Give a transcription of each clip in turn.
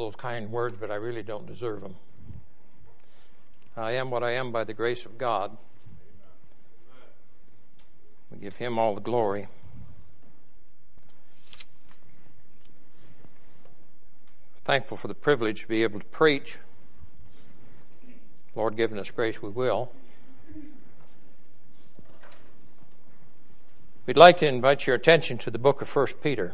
those kind words, but I really don't deserve them. I am what I am by the grace of God. We give Him all the glory. Thankful for the privilege to be able to preach. Lord, giving us grace, we will. We'd like to invite your attention to the book of 1 Peter.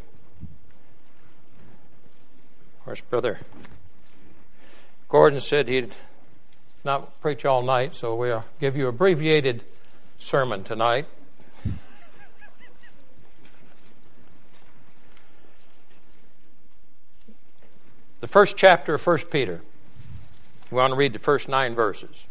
Of course, Brother Gordon said he'd not preach all night, so we'll give you an abbreviated sermon tonight. The first chapter of 1 Peter. We want to read the first 9 verses.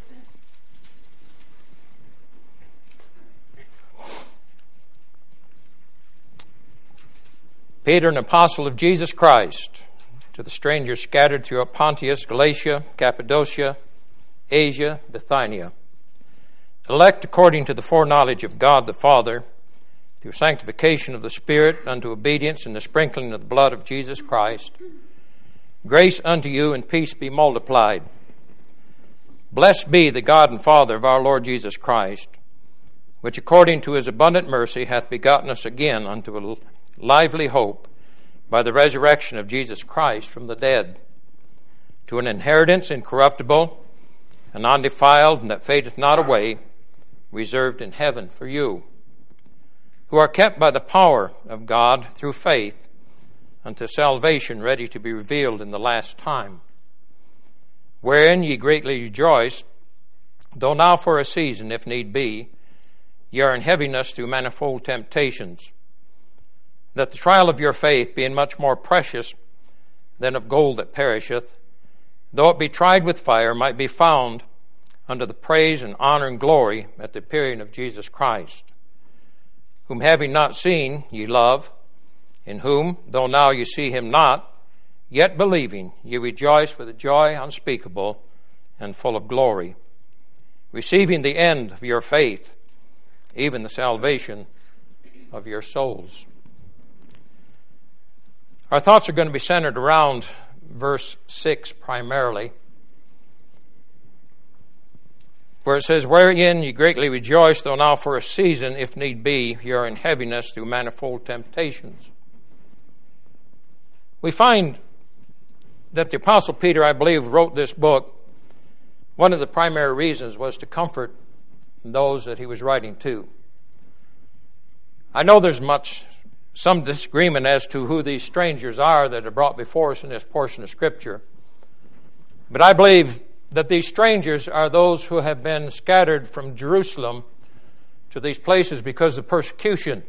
Peter, an apostle of Jesus Christ, to the strangers scattered throughout Pontus, Galatia, Cappadocia, Asia, Bithynia, elect according to the foreknowledge of God the Father, through sanctification of the Spirit unto obedience and the sprinkling of the blood of Jesus Christ, grace unto you and peace be multiplied. Blessed be the God and Father of our Lord Jesus Christ, which according to His abundant mercy hath begotten us again unto a lively hope by the resurrection of Jesus Christ from the dead, to an inheritance incorruptible and undefiled, and that fadeth not away, reserved in heaven for you, who are kept by the power of God through faith unto salvation, ready to be revealed in the last time, wherein ye greatly rejoice, though now for a season, if need be, ye are in heaviness through manifold temptations, that the trial of your faith, being much more precious than of gold that perisheth, though it be tried with fire, might be found unto the praise and honor and glory at the appearing of Jesus Christ, whom having not seen ye love, in whom, though now ye see Him not, yet believing ye rejoice with a joy unspeakable and full of glory, receiving the end of your faith, even the salvation of your souls. Our thoughts are going to be centered around verse 6 primarily, where it says, wherein ye greatly rejoice, though now for a season, if need be, ye are in heaviness through manifold temptations. We find that the Apostle Peter, I believe, wrote this book. One of the primary reasons was to comfort those that he was writing to. I know there's some disagreement as to who these strangers are that are brought before us in this portion of Scripture. But I believe that these strangers are those who have been scattered from Jerusalem to these places because of persecution.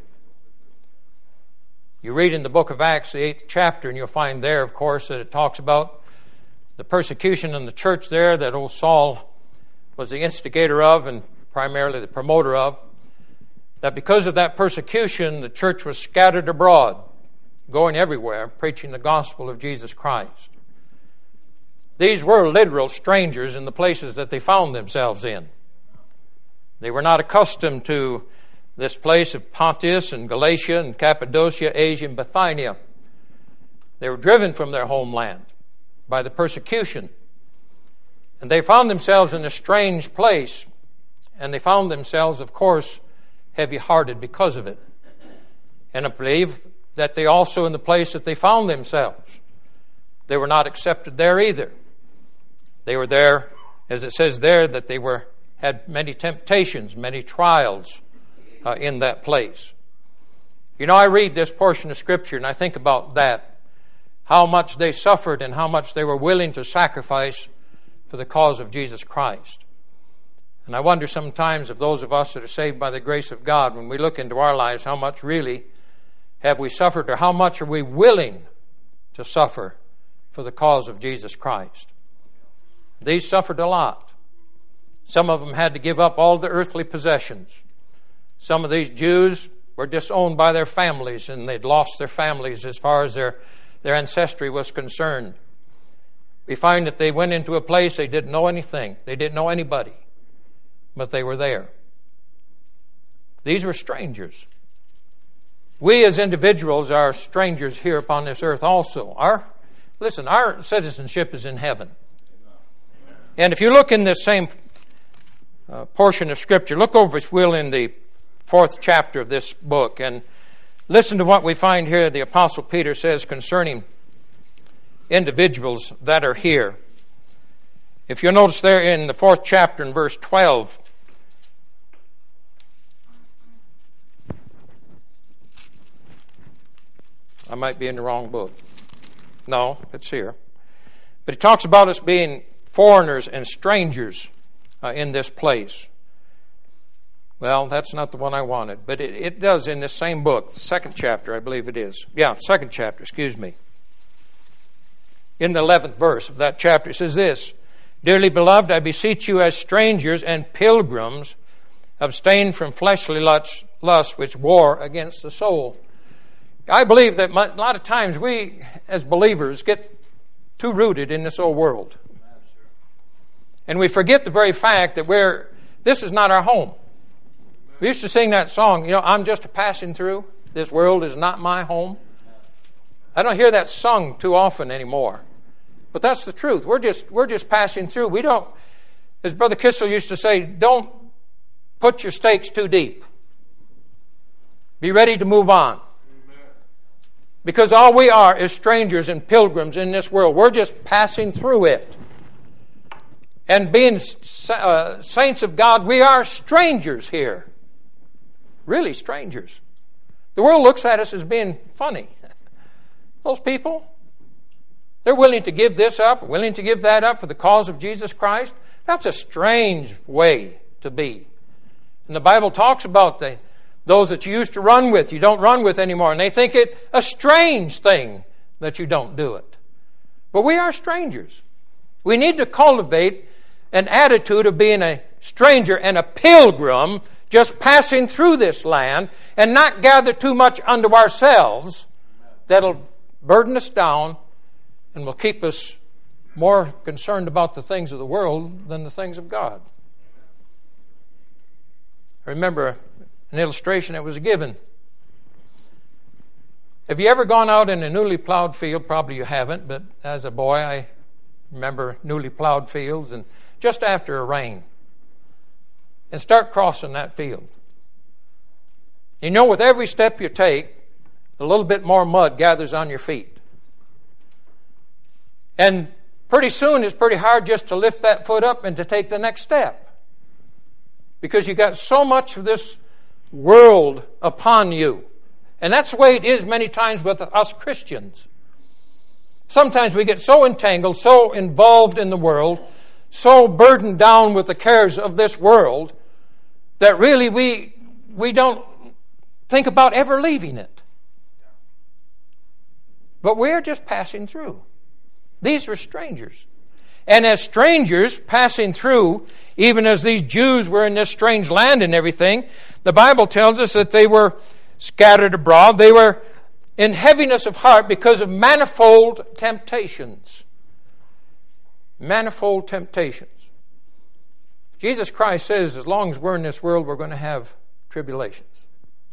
You read in the book of Acts, the 8th chapter, and you'll find there, of course, that it talks about the persecution in the church there that old Saul was the instigator of and primarily the promoter of. That because of that persecution, the church was scattered abroad, going everywhere, preaching the gospel of Jesus Christ. These were literal strangers in the places that they found themselves in. They were not accustomed to this place of Pontus and Galatia and Cappadocia, Asia and Bithynia. They were driven from their homeland by the persecution. And they found themselves in a strange place. And they found themselves, of course, heavy-hearted because of it. And I believe that they also, in the place that they found themselves, they were not accepted there either. They were there, as it says there, that they had many temptations, many trials in that place. You know, I read this portion of Scripture and I think about that, how much they suffered and how much they were willing to sacrifice for the cause of Jesus Christ. And I wonder sometimes if those of us that are saved by the grace of God, when we look into our lives, how much really have we suffered, or how much are we willing to suffer for the cause of Jesus Christ? These suffered a lot. Some of them had to give up all their earthly possessions. Some of these Jews were disowned by their families, and they'd lost their families as far as their ancestry was concerned. We find that they went into a place they didn't know anything. They didn't know anybody. But they were there. These were strangers. We as individuals are strangers here upon this earth also. Listen, our citizenship is in heaven. And if you look in this same portion of Scripture, look over, if you will, in the 4th chapter of this book, and listen to what we find here the Apostle Peter says concerning individuals that are here. If you'll notice there in the 4th chapter in verse 12, I might be in the wrong book. No, it's here. But he talks about us being foreigners and strangers in this place. Well, that's not the one I wanted, but it does in this same book, 2nd chapter, I believe it is. Yeah, 2nd chapter, excuse me. In the 11th verse of that chapter, it says this, Dearly beloved, I beseech you as strangers and pilgrims, abstain from fleshly lusts which war against the soul. I believe that a lot of times we, as believers, get too rooted in this old world. And we forget the very fact that this is not our home. We used to sing that song, I'm just a passing through. This world is not my home. I don't hear that sung too often anymore. But that's the truth. We're just passing through. We don't, as Brother Kissel used to say, don't put your stakes too deep. Be ready to move on. Because all we are is strangers and pilgrims in this world. We're just passing through it. And being saints of God, we are strangers here. Really strangers. The world looks at us as being funny. Those people, they're willing to give this up, willing to give that up for the cause of Jesus Christ. That's a strange way to be. And the Bible talks about those that you used to run with, you don't run with anymore, and they think it a strange thing that you don't do it. But we are strangers. We need to cultivate an attitude of being a stranger and a pilgrim, just passing through this land, and not gather too much unto ourselves that'll burden us down and will keep us more concerned about the things of the world than the things of God. I remember an illustration that was given. Have you ever gone out in a newly plowed field? Probably you haven't, but as a boy I remember newly plowed fields, and just after a rain, and start crossing that field. With every step you take, a little bit more mud gathers on your feet. And pretty soon it's pretty hard just to lift that foot up and to take the next step. Because you got so much of this world upon you. And that's the way it is many times with us Christians. Sometimes we get so entangled, so involved in the world, so burdened down with the cares of this world, that really we don't think about ever leaving it. But we're just passing through. These were strangers. And as strangers passing through, even as these Jews were in this strange land and everything, the Bible tells us that they were scattered abroad. They were in heaviness of heart because of manifold temptations. Manifold temptations. Jesus Christ says, as long as we're in this world, we're going to have tribulations.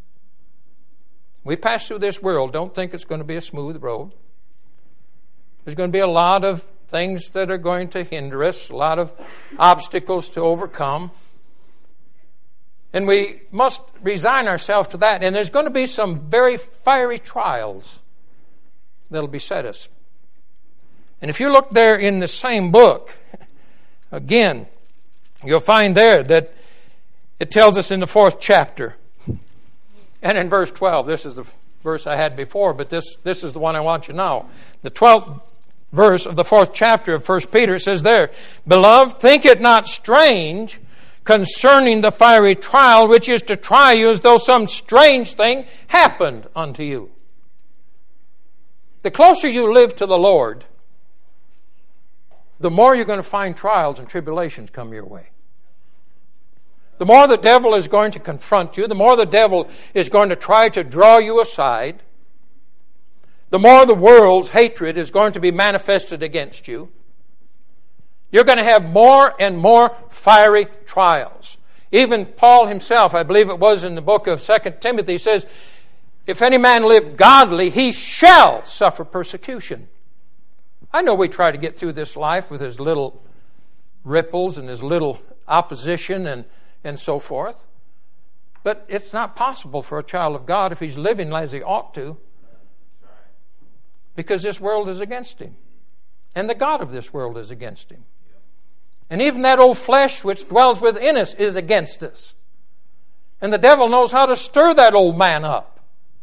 We pass through this world, don't think it's going to be a smooth road. There's going to be a lot of things that are going to hinder us, a lot of obstacles to overcome. And we must resign ourselves to that. And there's going to be some very fiery trials that'll beset us. And if you look there in the same book, again, you'll find there that it tells us in the 4th chapter, and in verse 12, this is the verse I had before, but this is the one I want you now. The 12th verse of the 4th chapter of 1 Peter says there, Beloved, think it not strange concerning the fiery trial which is to try you as though some strange thing happened unto you. The closer you live to the Lord, the more you're going to find trials and tribulations come your way. The more the devil is going to confront you, the more the devil is going to try to draw you aside, the more the world's hatred is going to be manifested against you. You're going to have more and more fiery trials. Even Paul himself, I believe it was in the book of 2 Timothy, says, if any man live godly, he shall suffer persecution. I know we try to get through this life with his little ripples and his little opposition and so forth. But it's not possible for a child of God if he's living as he ought to, because this world is against him. And the God of this world is against him. And even that old flesh which dwells within us is against us. And the devil knows how to stir that old man up.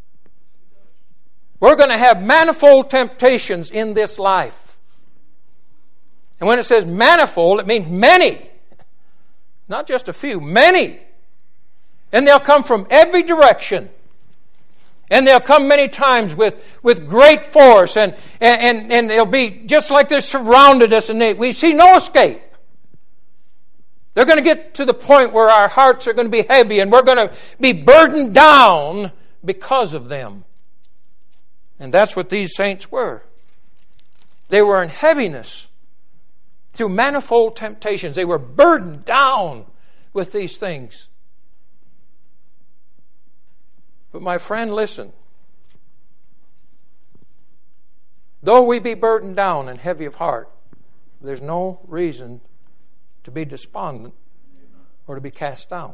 We're going to have manifold temptations in this life. And when it says manifold, it means many. Not just a few, many. And they'll come from every direction. And they'll come many times with great force. And they'll be just like they're surrounded us. And we see no escape. They're going to get to the point where our hearts are going to be heavy. And we're going to be burdened down because of them. And that's what these saints were. They were in heaviness through manifold temptations. They were burdened down with these things. But my friend, listen. Though we be burdened down and heavy of heart, there's no reason to be despondent or to be cast down.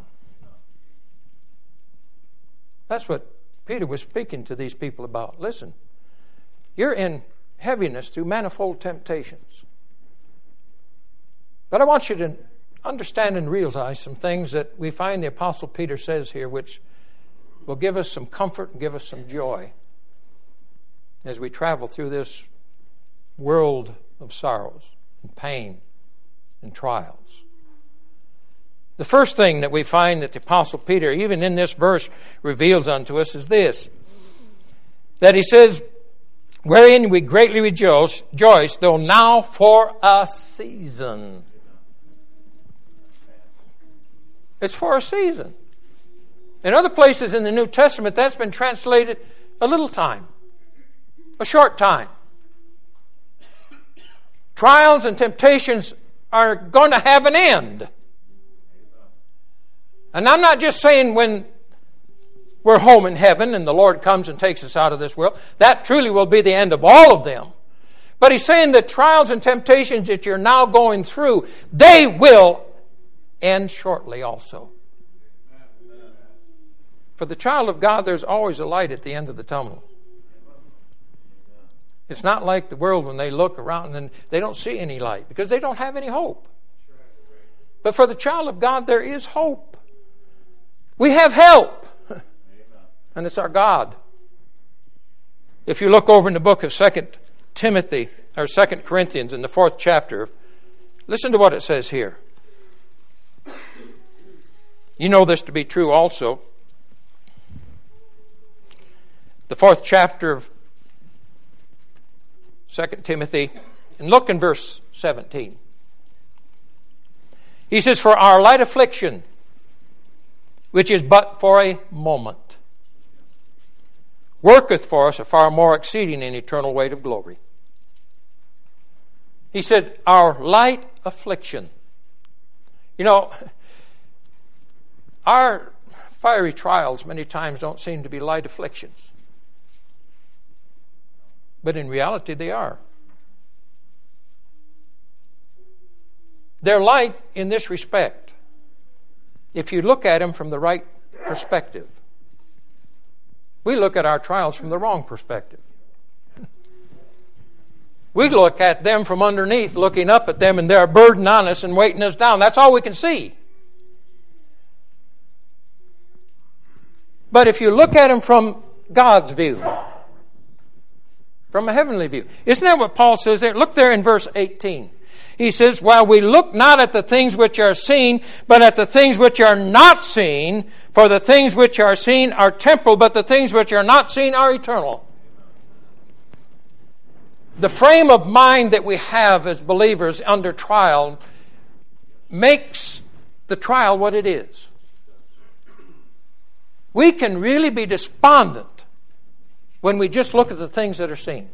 That's what Peter was speaking to these people about. Listen, you're in heaviness through manifold temptations. But I want you to understand and realize some things that we find the Apostle Peter says here, which will give us some comfort and give us some joy as we travel through this world of sorrows and pain and trials. The first thing that we find that the Apostle Peter, even in this verse, reveals unto us is this. That he says, wherein we greatly rejoice, though now for a season. It's for a season. In other places in the New Testament, that's been translated a little time, a short time. Trials and temptations are going to have an end. And I'm not just saying when we're home in heaven and the Lord comes and takes us out of this world. That truly will be the end of all of them. But he's saying that trials and temptations that you're now going through, they will end shortly also. For the child of God, there's always a light at the end of the tunnel. It's not like the world when they look around and they don't see any light because they don't have any hope. But for the child of God, there is hope. We have help. And it's our God. If you look over in the book of 2 Timothy, or 2 Corinthians in the 4th chapter, listen to what it says here. You know this to be true also. The 4th chapter of 2 Timothy, and look in verse 17. He says, for our light affliction, which is but for a moment, worketh for us a far more exceeding and eternal weight of glory. He said, our light affliction. You know, our fiery trials many times don't seem to be light afflictions. But in reality, they are. They're light in this respect, if you look at them from the right perspective. We look at our trials from the wrong perspective. We look at them from underneath, looking up at them, and they're a burden on us and weighting us down. That's all we can see. But if you look at them from God's view, from a heavenly view, isn't that what Paul says there? Look there in verse 18. He says, while we look not at the things which are seen, but at the things which are not seen, for the things which are seen are temporal, but the things which are not seen are eternal. The frame of mind that we have as believers under trial makes the trial what it is. We can really be despondent when we just look at the things that are seen.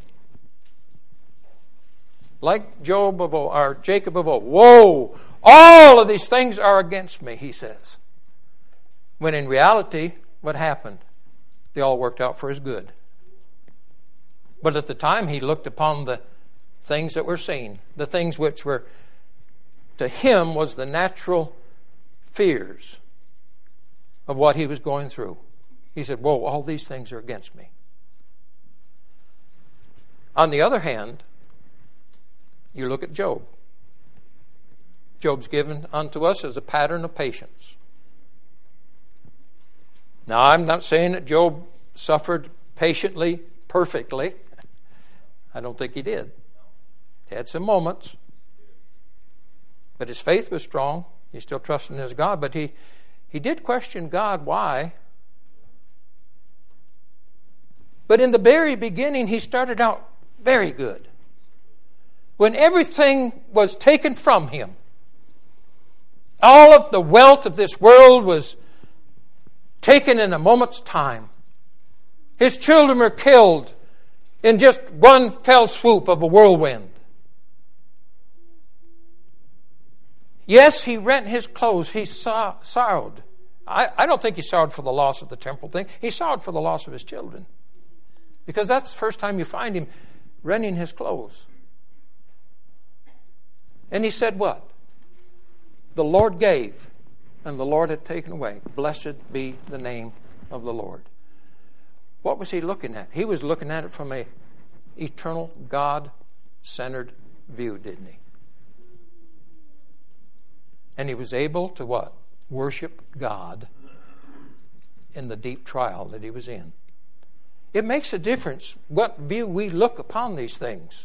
Like Jacob of old. Whoa, all of these things are against me, he says. When in reality, what happened? They all worked out for his good. But at the time, he looked upon the things that were seen, the things which were, to him, was the natural fears of what he was going through. He said, whoa, all these things are against me. On the other hand, you look at Job. Job's given unto us as a pattern of patience. Now, I'm not saying that Job suffered patiently, perfectly. I don't think he did. He had some moments. But his faith was strong. He still trusted in his God. But he did question God why. But in the very beginning, he started out very good. When everything was taken from him, all of the wealth of this world was taken in a moment's time. His children were killed in just one fell swoop of a whirlwind. Yes, he rent his clothes. He sorrowed. I don't think he sorrowed for the loss of the temple thing. He sorrowed for the loss of his children. Because that's the first time you find him rending his clothes. And he said what? The Lord gave, and the Lord had taken away. Blessed be the name of the Lord. What was he looking at? He was looking at it from an eternal, God-centered view, didn't he? And he was able to what? Worship God in the deep trial that he was in. It makes a difference what view we look upon these things.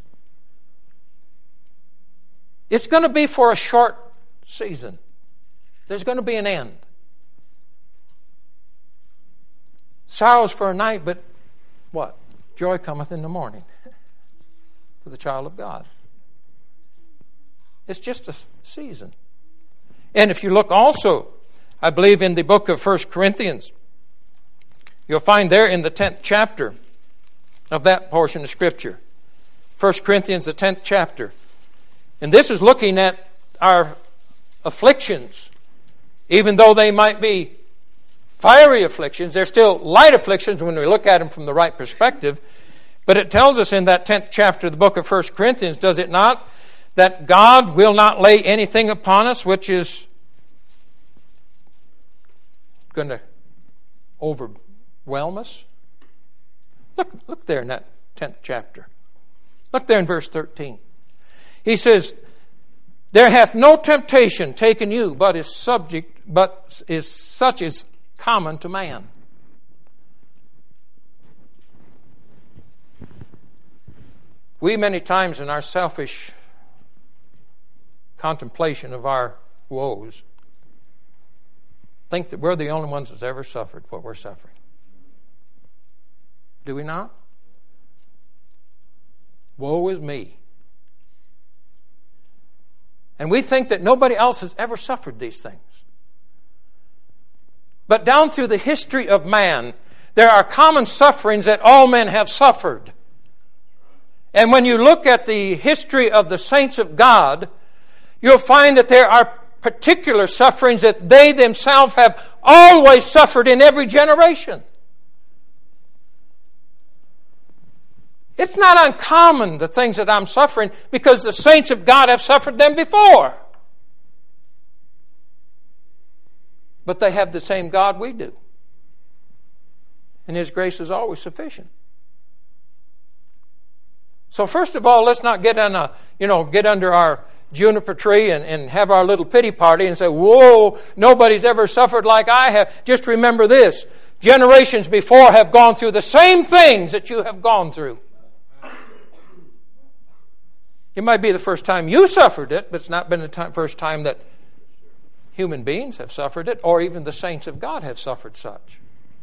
It's going to be for a short season. There's going to be an end. Sorrows for a night, but what? Joy cometh in the morning for the child of God. It's just a season. And if you look also, I believe in the book of 1 Corinthians, you'll find there in the 10th chapter of that portion of Scripture. 1 Corinthians, the 10th chapter. And this is looking at our afflictions. Even though they might be fiery afflictions, they're still light afflictions when we look at them from the right perspective. But it tells us in that 10th chapter of the book of 1 Corinthians, does it not, that God will not lay anything upon us which is going to overwhelm us? Look there in that 10th chapter. Look there in verse 13. He says, there hath no temptation taken you, but is such as common to man. We many times in our selfish contemplation of our woes think that we're the only ones that's ever suffered what we're suffering. Do we not? Woe is me. And we think that nobody else has ever suffered these things. But down through the history of man, there are common sufferings that all men have suffered. And when you look at the history of the saints of God, you'll find that there are particular sufferings that they themselves have always suffered in every generation. It's not uncommon, the things that I'm suffering, because the saints of God have suffered them before. But they have the same God we do. And His grace is always sufficient. So first of all, let's not get under our juniper tree and have our little pity party and say, whoa, nobody's ever suffered like I have. Just remember this. Generations before have gone through the same things that you have gone through. It might be the first time you suffered it, but it's not been the first time that human beings have suffered it, or even the saints of God have suffered such.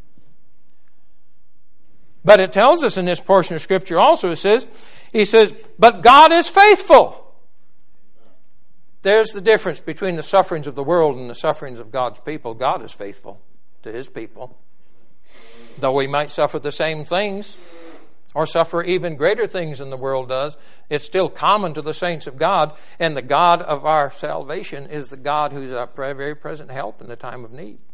But it tells us in this portion of Scripture also, He says, but God is faithful. There's the difference between the sufferings of the world and the sufferings of God's people. God is faithful to His people. Though we might suffer the same things, or suffer even greater things than the world does, it's still common to the saints of God, and the God of our salvation is the God who's our very present help in the time of need.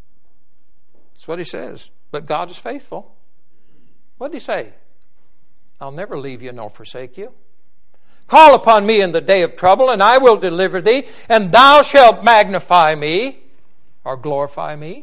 That's what He says. But God is faithful. What did He say? I'll never leave you nor forsake you. Call upon me in the day of trouble, and I will deliver thee, and thou shalt magnify me, or glorify me.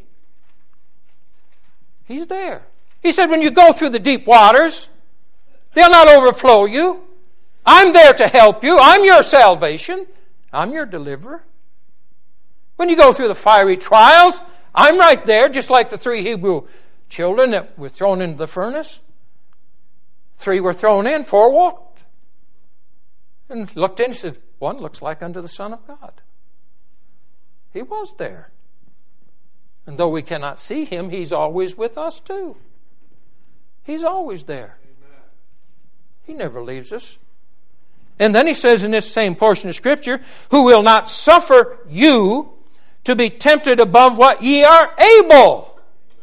He's there. He said, when you go through the deep waters, they'll not overflow you. I'm there to help you. I'm your salvation. I'm your deliverer. When you go through the fiery trials, I'm right there, just like the 3 Hebrew children that were thrown into the furnace. 3 were thrown in, 4 walked. And looked in and said, one looks like unto the Son of God. He was there. And though we cannot see him, he's always with us too. He's always there. Amen. He never leaves us. And then he says in this same portion of Scripture, who will not suffer you to be tempted above what ye are able.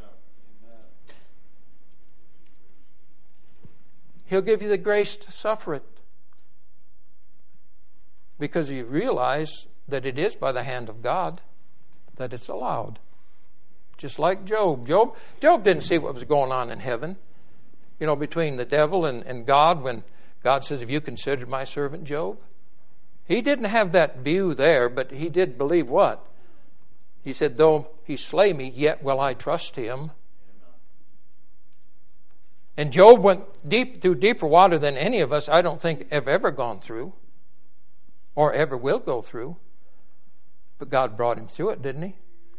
He'll give you the grace to suffer it. Because you realize that it is by the hand of God that it's allowed. Just like Job. Job didn't see what was going on in heaven, between the devil and God, when God says, have you considered my servant Job? He didn't have that view there, but he did believe what? He said, though he slay me, yet will I trust him. And Job went through deeper water than any of us, I don't think, have ever gone through. Or ever will go through. But God brought him through it, didn't he?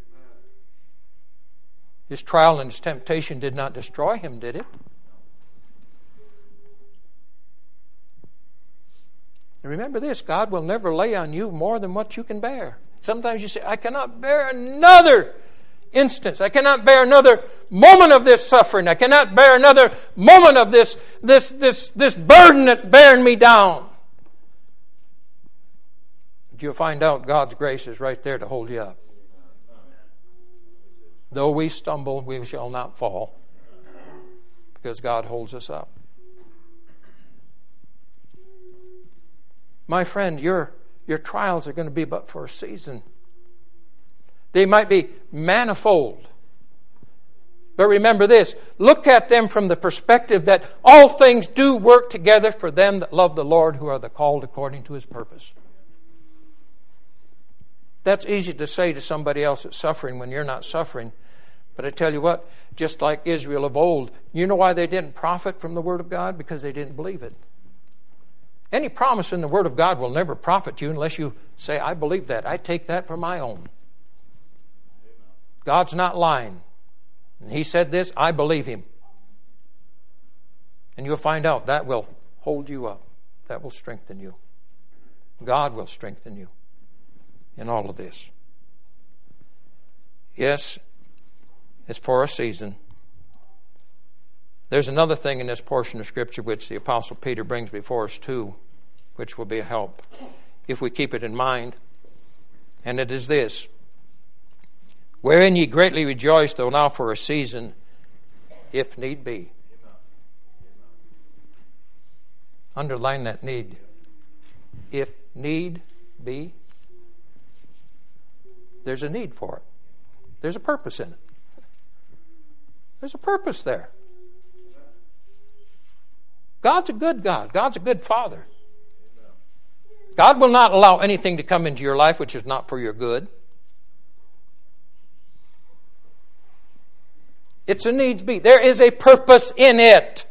His trial and his temptation did not destroy him, did it? And remember this, God will never lay on you more than what you can bear. Sometimes you say, I cannot bear another instance. I cannot bear another moment of this suffering. I cannot bear another moment of this burden that's bearing me down. But you'll find out God's grace is right there to hold you up. Though we stumble, we shall not fall, because God holds us up. My friend, your trials are going to be but for a season. They might be manifold. But remember this, look at them from the perspective that all things do work together for them that love the Lord, who are the called according to his purpose. That's easy to say to somebody else that's suffering when you're not suffering. But I tell you what, just like Israel of old, you know why they didn't profit from the Word of God? Because they didn't believe it. Any promise in the Word of God will never profit you unless you say, I believe that. I take that for my own. God's not lying. He said this, I believe him. And you'll find out that will hold you up. That will strengthen you. God will strengthen you in all of this. Yes, it's for a season. There's another thing in this portion of Scripture which the Apostle Peter brings before us too, which will be a help if we keep it in mind. And it is this: wherein ye greatly rejoice, though now for a season, if need be. Underline that need. If need be. There's a need for it. There's a purpose in it. There's a purpose there. God's a good God. God's a good Father. God will not allow anything to come into your life which is not for your good. It's a needs be. There is a purpose in it.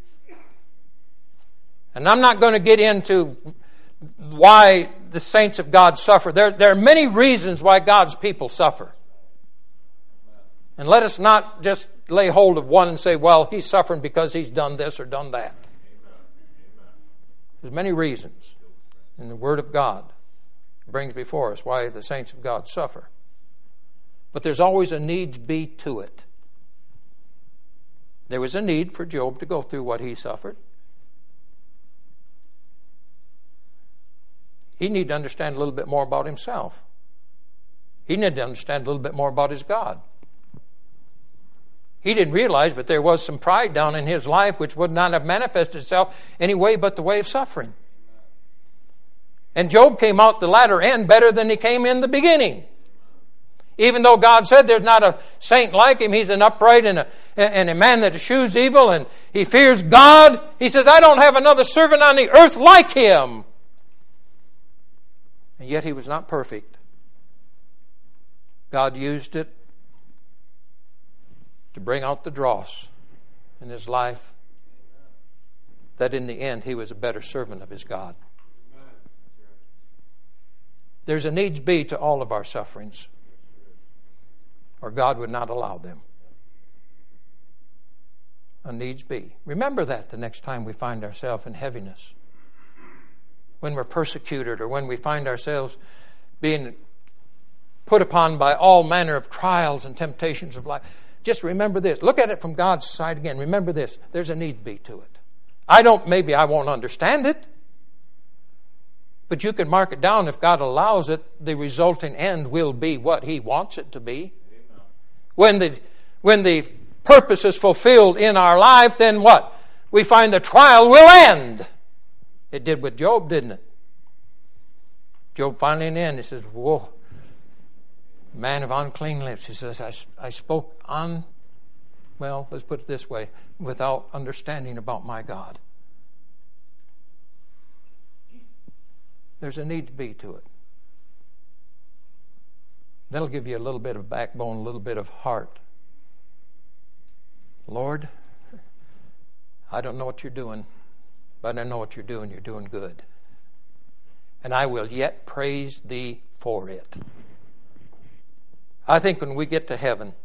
And I'm not going to get into why the saints of God suffer. There are many reasons why God's people suffer. And let us not just lay hold of one and say, well, he's suffering because he's done this or done that. There's many reasons in the Word of God brings before us why the saints of God suffer. But there's always a needs be to it. There was a need for Job to go through what he suffered. He needed to understand a little bit more about himself. He needed to understand a little bit more about his God. He didn't realize, but there was some pride down in his life which would not have manifested itself any way but the way of suffering. And Job came out the latter end better than he came in the beginning. Even though God said there's not a saint like him, he's an upright and a man that eschews evil, and he fears God. He says, I don't have another servant on the earth like him. And yet he was not perfect. God used it to bring out the dross in his life, that in the end he was a better servant of his God. There's a needs be to all of our sufferings, or God would not allow them. A needs be. Remember that the next time we find ourselves in heaviness. When we're persecuted, or when we find ourselves being put upon by all manner of trials and temptations of life. Just remember this. Look at it from God's side again. Remember this. There's a need be to it. Maybe I won't understand it. But you can mark it down. If God allows it, the resulting end will be what He wants it to be. When the purpose is fulfilled in our life, then what? We find the trial will end. It did with Job, didn't it? Job finally in the end, he says, whoa, man of unclean lips. He says, I spoke let's put it this way, without understanding about my God. There's a need to be to it. That'll give you a little bit of backbone, a little bit of heart. Lord, I don't know what you're doing, but I know what you're doing. You're doing good. And I will yet praise thee for it. I think when we get to heaven,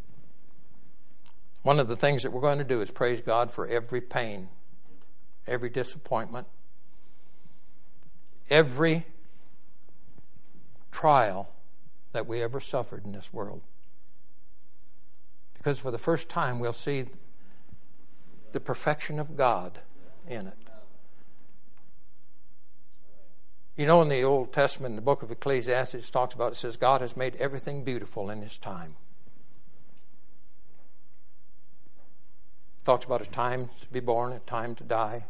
one of the things that we're going to do is praise God for every pain, every disappointment, every trial that we ever suffered in this world. Because for the first time we'll see the perfection of God in it. You know, in the Old Testament, in the book of Ecclesiastes, it talks about, it says, God has made everything beautiful in His time. It talks about a time to be born, a time to die,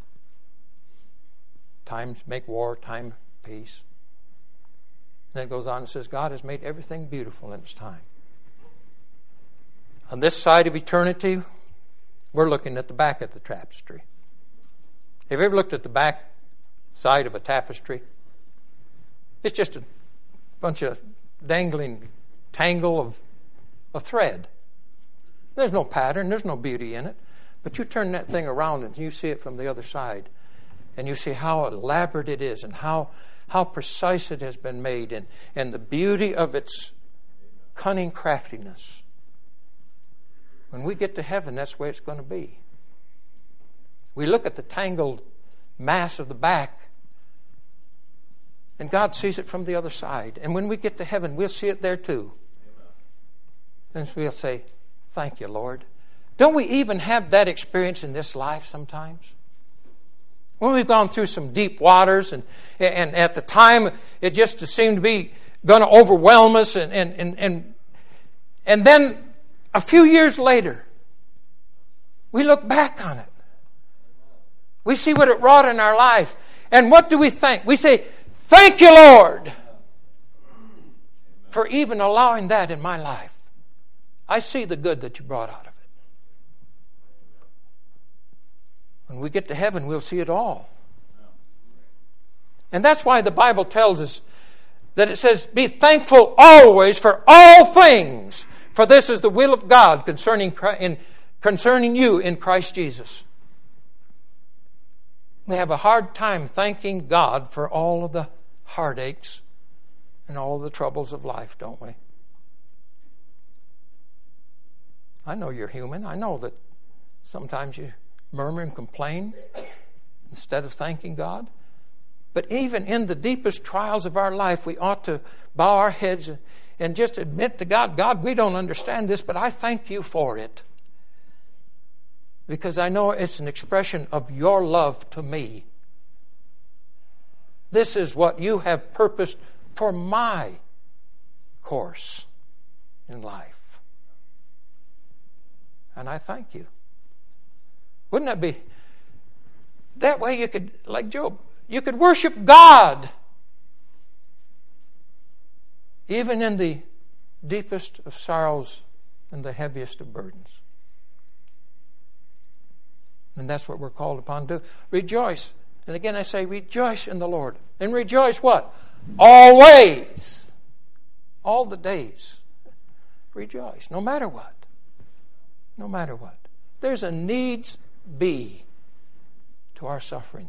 time to make war, time of peace. Then it goes on and says, God has made everything beautiful in its time. On this side of eternity, we're looking at the back of the tapestry. Have you ever looked at the back side of a tapestry? It's just a bunch of dangling tangle of a thread. There's no pattern, there's no beauty in it. But you turn that thing around and you see it from the other side. And you see how elaborate it is and how precise it has been made, and the beauty of its cunning craftiness. When we get to heaven, that's the way it's going to be. We look at the tangled mass of the back, and God sees it from the other side. And when we get to heaven, we'll see it there too. And we'll say, thank you, Lord. Don't we even have that experience in this life sometimes? When we've gone through some deep waters, and at the time it just seemed to be going to overwhelm us, and then a few years later, we look back on it. We see what it wrought in our life. And what do we think? We say, thank you, Lord, for even allowing that in my life. I see the good that you brought out of it. When we get to heaven, we'll see it all. And that's why the Bible tells us that it says, be thankful always for all things, for this is the will of God concerning you in Christ Jesus. We have a hard time thanking God for all of the heartaches and all the troubles of life, don't we? I know you're human. I know that sometimes you murmur and complain instead of thanking God. But even in the deepest trials of our life, we ought to bow our heads and just admit to God, God, we don't understand this, but I thank you for it. Because I know it's an expression of your love to me. This is what you have purposed for my course in life. And I thank you. Wouldn't that be? That way you could, like Job, you could worship God even in the deepest of sorrows and the heaviest of burdens. And that's what we're called upon to do. Rejoice. And again I say, rejoice in the Lord. And rejoice what? Always. All the days. Rejoice. No matter what. No matter what. There's a needs be to our sufferings.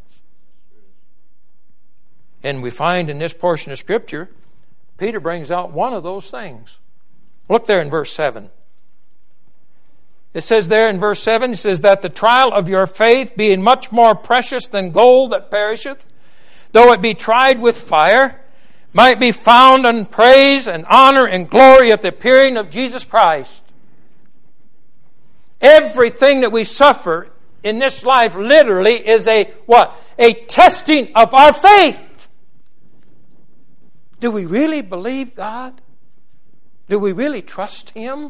And we find in this portion of Scripture, Peter brings out one of those things. Look there in verse 7. It says there in verse 7, it says that the trial of your faith, being much more precious than gold that perisheth, though it be tried with fire, might be found in praise and honor and glory at the appearing of Jesus Christ. Everything that we suffer in this life literally is a what? A testing of our faith. Do we really believe God? Do we really trust Him?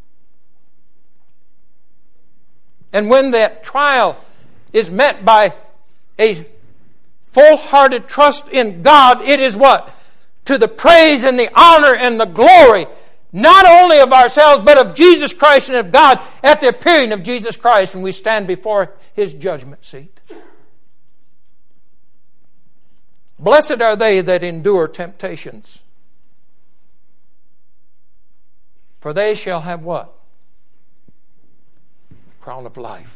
And when that trial is met by a full-hearted trust in God, it is what? To the praise and the honor and the glory, not only of ourselves, but of Jesus Christ and of God at the appearing of Jesus Christ when we stand before His judgment seat. Blessed are they that endure temptations, for they shall have what? The crown of life.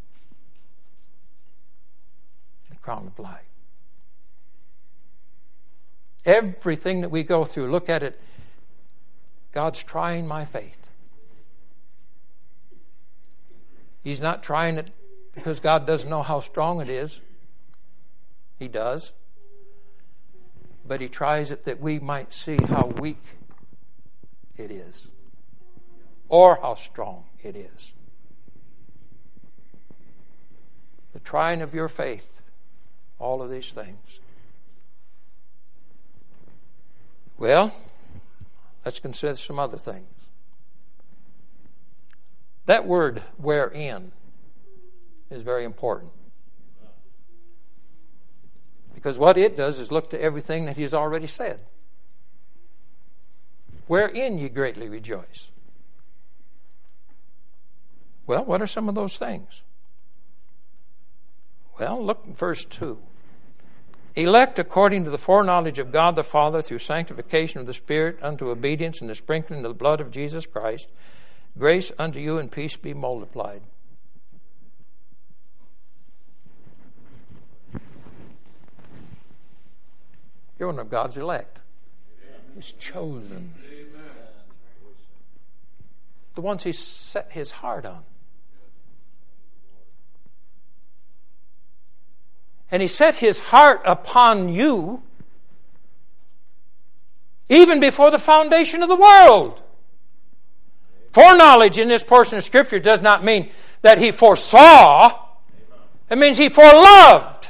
The crown of life. Everything that we go through, look at it. God's trying my faith. He's not trying it because God doesn't know how strong it is. He does. But He tries it that we might see how weak it is. Or how strong it is. The trying of your faith. All of these things. Well, let's consider some other things. That word, wherein, is very important. Because what it does is look to everything that He's already said. Wherein ye greatly rejoice. Well, what are some of those things? Well, look in verse 2. Elect according to the foreknowledge of God the Father through sanctification of the Spirit unto obedience and the sprinkling of the blood of Jesus Christ, grace unto you and peace be multiplied. You're one of God's elect. He's chosen. The ones He set His heart on. And He set His heart upon you even before the foundation of the world. Foreknowledge in this portion of Scripture does not mean that He foresaw. It means He foreloved.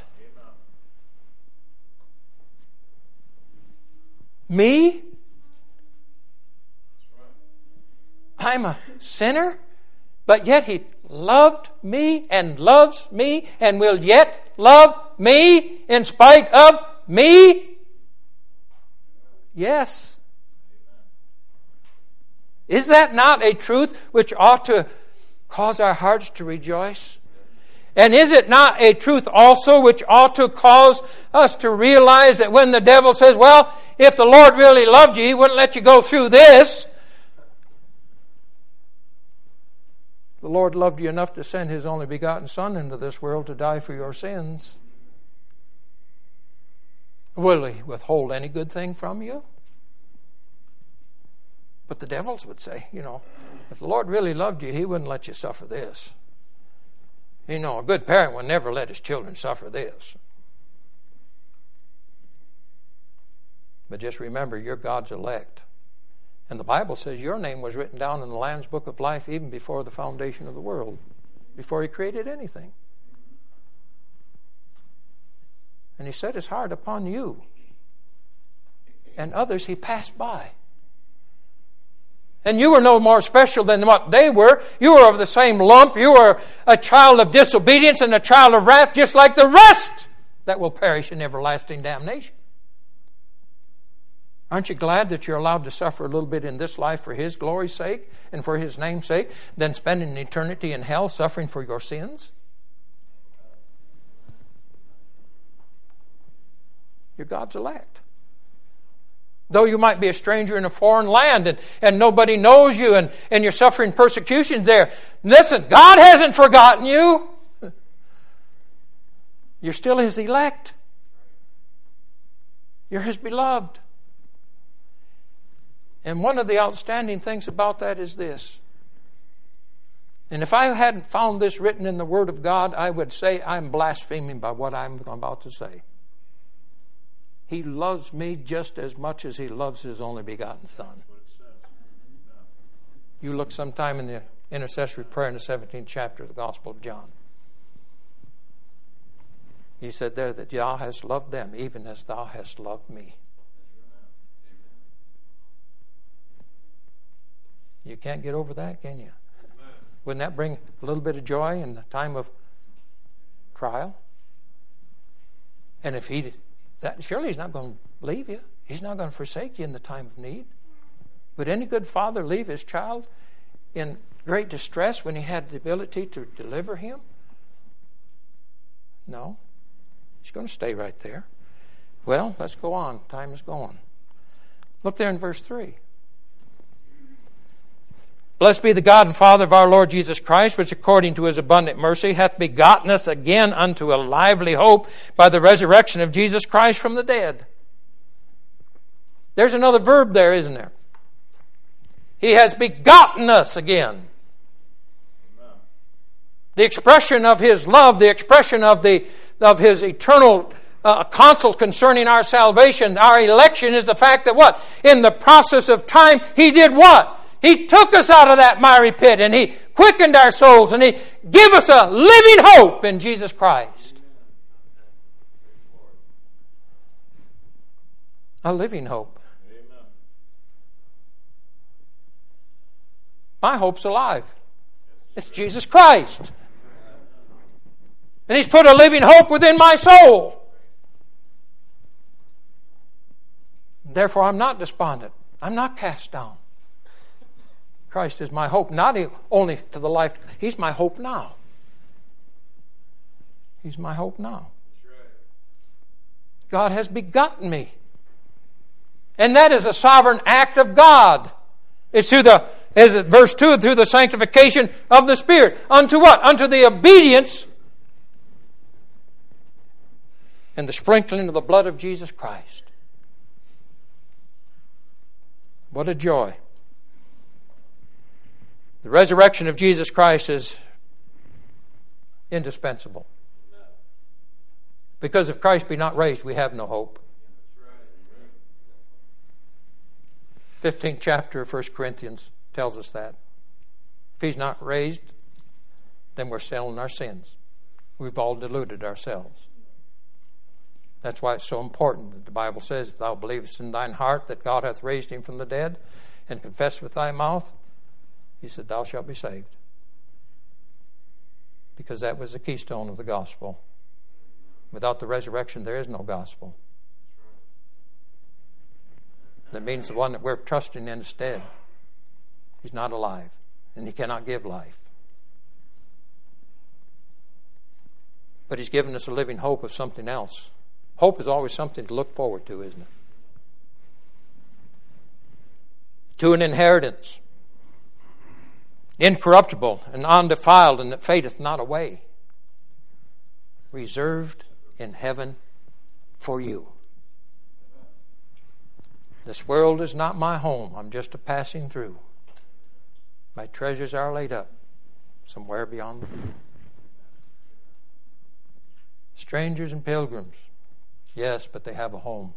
Me? I'm a sinner, but yet He loved me and loves me and will yet love me in spite of me? Yes. Is that not a truth which ought to cause our hearts to rejoice? And is it not a truth also which ought to cause us to realize that when the devil says, well, if the Lord really loved you, He wouldn't let you go through this. The Lord loved you enough to send His only begotten Son into this world to die for your sins. Will He withhold any good thing from you? But the devils would say, if the Lord really loved you, He wouldn't let you suffer this. A good parent would never let his children suffer this. But just remember, you're God's elect. And the Bible says your name was written down in the Lamb's Book of Life even before the foundation of the world, before He created anything. And He set His heart upon you. And others He passed by. And you were no more special than what they were. You were of the same lump. You were a child of disobedience and a child of wrath, just like the rest that will perish in everlasting damnation. Aren't you glad that you're allowed to suffer a little bit in this life for His glory's sake and for His name's sake, than spending eternity in hell suffering for your sins? You're God's elect. Though you might be a stranger in a foreign land and nobody knows you and you're suffering persecutions there, listen, God hasn't forgotten you. You're still His elect. You're His beloved. And one of the outstanding things about that is this. And if I hadn't found this written in the Word of God, I would say I'm blaspheming by what I'm about to say. He loves me just as much as He loves His only begotten Son. You look sometime in the intercessory prayer in the 17th chapter of the Gospel of John. He said there that Thou hast loved them even as Thou hast loved me. You can't get over that, can you? Wouldn't that bring a little bit of joy in the time of trial? And if surely He's not going to leave you. He's not going to forsake you in the time of need. Would any good father leave his child in great distress when he had the ability to deliver him? No. He's going to stay right there. Well, let's go on. Time is going. Look there in verse 3. Blessed be the God and Father of our Lord Jesus Christ, which according to His abundant mercy hath begotten us again unto a lively hope by the resurrection of Jesus Christ from the dead. There's another verb there, isn't there? He has begotten us again. The expression of His love, the expression of His eternal counsel concerning our salvation, our election, is the fact that what? In the process of time, He did what? He took us out of that miry pit and He quickened our souls and He gave us a living hope in Jesus Christ. A living hope. My hope's alive. It's Jesus Christ. And He's put a living hope within my soul. Therefore, I'm not despondent. I'm not cast down. Christ is my hope, not only to the life. He's my hope now. He's my hope now. God has begotten me. And that is a sovereign act of God. It's verse 2, through the sanctification of the Spirit. Unto what? Unto the obedience and the sprinkling of the blood of Jesus Christ. What a joy. The resurrection of Jesus Christ is indispensable. Because if Christ be not raised, we have no hope. 15th chapter of 1 Corinthians tells us that. If He's not raised, then we're still in our sins. We've all deluded ourselves. That's why it's so important that the Bible says, if thou believest in thine heart that God hath raised Him from the dead, and confess with thy mouth, He said, thou shalt be saved. Because that was the keystone of the gospel. Without the resurrection, there is no gospel. That means the one that we're trusting in instead. He's not alive, and He cannot give life. But He's given us a living hope of something else. Hope is always something to look forward to, isn't it? To an inheritance, incorruptible and undefiled, and that fadeth not away, reserved in heaven for you. This world is not my home. I'm just a passing through. My treasures are laid up somewhere beyond the blue. Strangers and pilgrims, yes, but they have a home.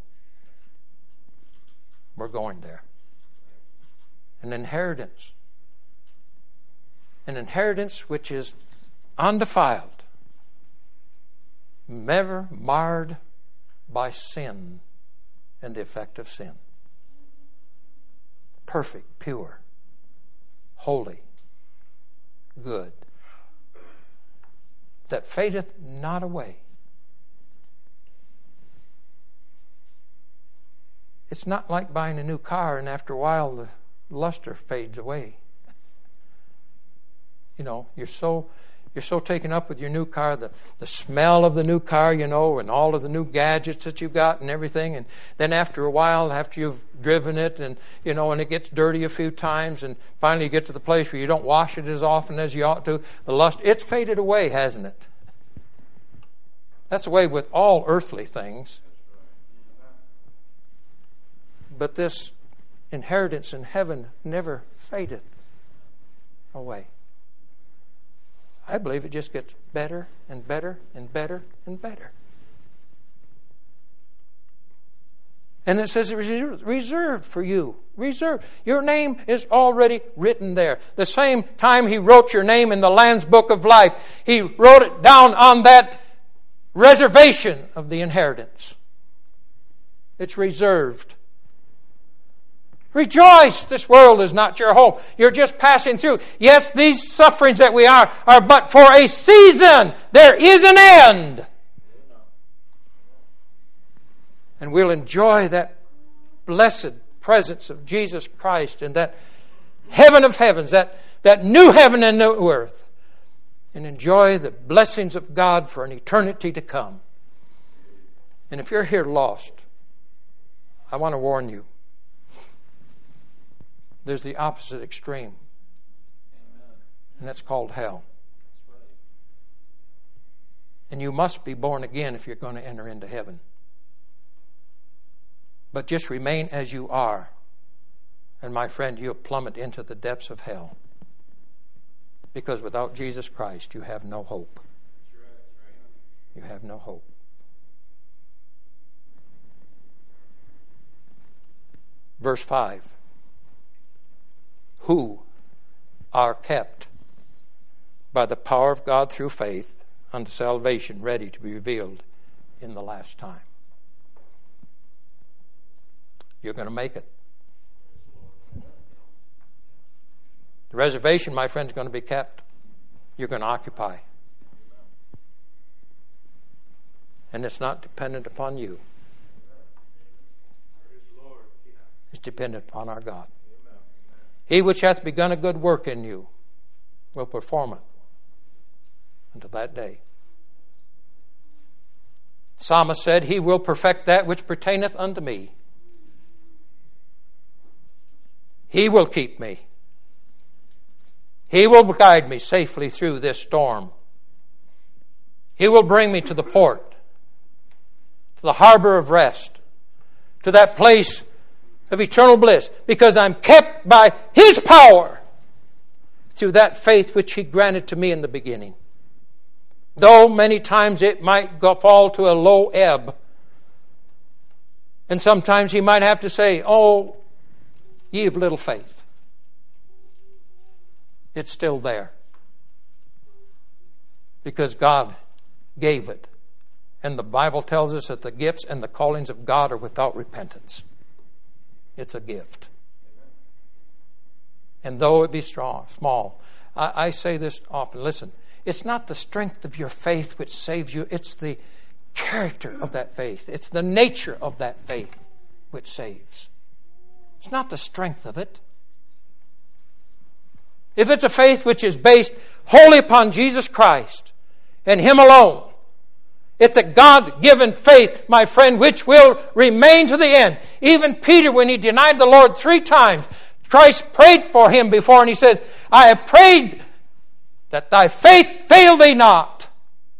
We're going there. An inheritance. An inheritance which is undefiled, never marred by sin and the effect of sin. Perfect, pure, holy, good, that fadeth not away. It's not like buying a new car and after a while the luster fades away. You know, you're so taken up with your new car, the smell of the new car, you know, and all of the new gadgets that you've got and everything. And then after a while, after you've driven it and, you know, and it gets dirty a few times and finally you get to the place where you don't wash it as often as you ought to, the lust, it's faded away, hasn't it? That's the way with all earthly things. But this inheritance in heaven never fadeth away. I believe it just gets better and better and better and better. And it says it's reserved for you. Reserved. Your name is already written there. The same time He wrote your name in the Lamb's Book of Life, He wrote it down on that reservation of the inheritance. It's reserved. Rejoice, this world is not your home. You're just passing through. Yes, these sufferings that we are but for a season. There is an end. And we'll enjoy that blessed presence of Jesus Christ in that heaven of heavens, that new heaven and new earth, and enjoy the blessings of God for an eternity to come. And if you're here lost, I want to warn you. There's the opposite extreme. Amen. And that's called hell. That's right. And you must be born again if you're going to enter into heaven. But just remain as you are. And my friend, you'll plummet into the depths of hell. Because without Jesus Christ, you have no hope. That's right. You have no hope. Verse 5. Who are kept by the power of God through faith unto salvation, ready to be revealed in the last time. You're going to make it. The reservation, my friend, is going to be kept. You're going to occupy. And it's not dependent upon you. It's dependent upon our God. He which hath begun a good work in you will perform it until that day. The psalmist said, He will perfect that which pertaineth unto me. He will keep me. He will guide me safely through this storm. He will bring me to the port, to the harbor of rest, to that place of eternal bliss, because I'm kept by His power through that faith which He granted to me in the beginning. Though many times it might fall to a low ebb, and sometimes He might have to say, "Oh, ye of little faith." It's still there. Because God gave it. And the Bible tells us that the gifts and the callings of God are without repentance. It's a gift. And though it be small, I say this often. Listen, it's not the strength of your faith which saves you. It's the character of that faith. It's the nature of that faith which saves. It's not the strength of it. If it's a faith which is based wholly upon Jesus Christ and Him alone, it's a God-given faith, my friend, which will remain to the end. Even Peter, when he denied the Lord 3 times, Christ prayed for him before, and he says, I have prayed that thy faith fail thee not.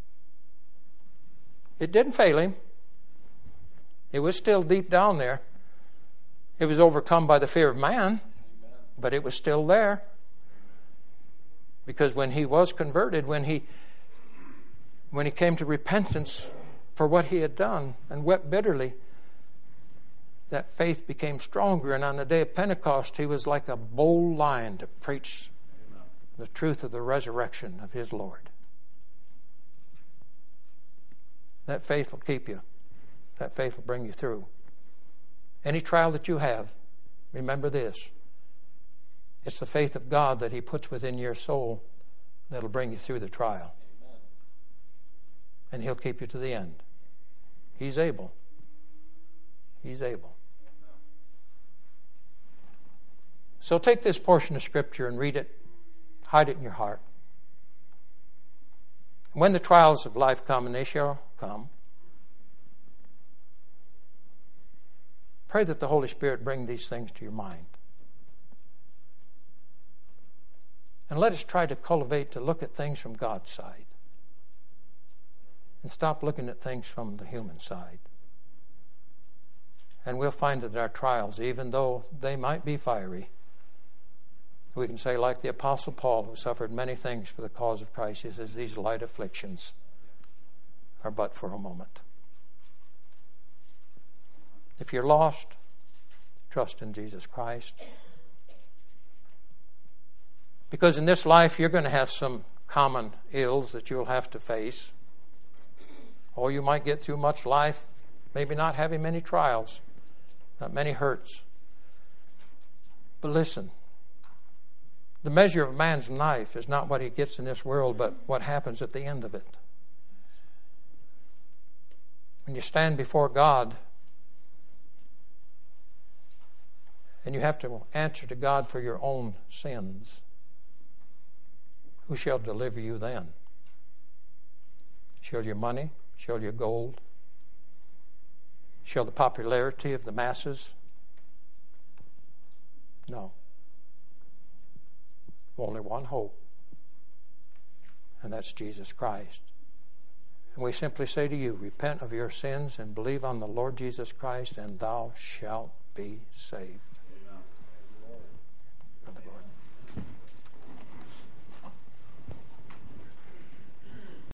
It didn't fail him. It was still deep down there. It was overcome by the fear of man, but it was still there. Because when he was converted, when he came to repentance for what he had done and wept bitterly, that faith became stronger. And on the day of Pentecost, he was like a bold lion to preach the truth of the resurrection of his Lord. That faith will keep you. That faith will bring you through. Any trial that you have, remember this. It's the faith of God that He puts within your soul that'll bring you through the trial. Amen. And He'll keep you to the end. He's able. He's able. Amen. So take this portion of Scripture and read it. Hide it in your heart. When the trials of life come, and they shall come, pray that the Holy Spirit bring these things to your mind. And let us try to cultivate to look at things from God's side. And stop looking at things from the human side. And we'll find that our trials, even though they might be fiery, we can say like the Apostle Paul, who suffered many things for the cause of Christ, he says, these light afflictions are but for a moment. If you're lost, trust in Jesus Christ. Because in this life, you're going to have some common ills that you'll have to face. Or you might get through much life, maybe not having many trials, not many hurts. But listen, the measure of a man's life is not what he gets in this world, but what happens at the end of it. When you stand before God, and you have to answer to God for your own sins, who shall deliver you then? Shall your money? Shall your gold? Shall the popularity of the masses? No. Only one hope, and that's Jesus Christ. And we simply say to you, repent of your sins and believe on the Lord Jesus Christ, and thou shalt be saved.